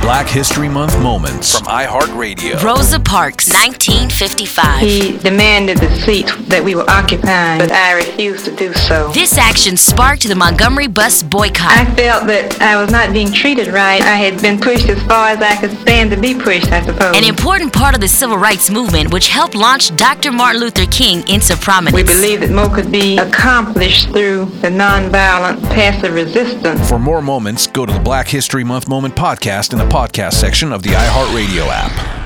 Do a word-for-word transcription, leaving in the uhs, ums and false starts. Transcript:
Black History Month moments from iHeartRadio. Rosa Parks, nineteen fifty-five. He demanded the seat that we were occupying, but I refused to do so. This action sparked the Montgomery bus boycott. I felt that I was not being treated right. I had been pushed as far as I could stand to be pushed, I suppose. An important part of the civil rights movement, which helped launch Doctor Martin Luther King into prominence. We believe that more could be accomplished through the nonviolent passive resistance. For more moments, go to the Black History Month Moment podcast in the podcast section of the iHeartRadio app.